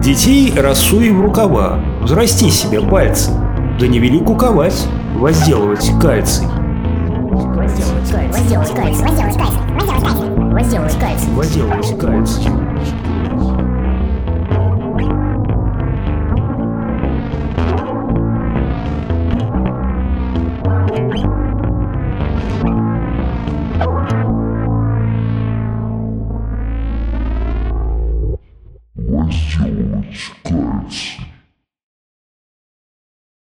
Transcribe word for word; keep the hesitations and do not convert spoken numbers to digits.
Детей рассуй в рукава, взрасти себе пальцы, да не вели куковать, возделывать кальций. Возделывать кальций. Возделывать кальций. Возделывать кальций. Возделывать кальций.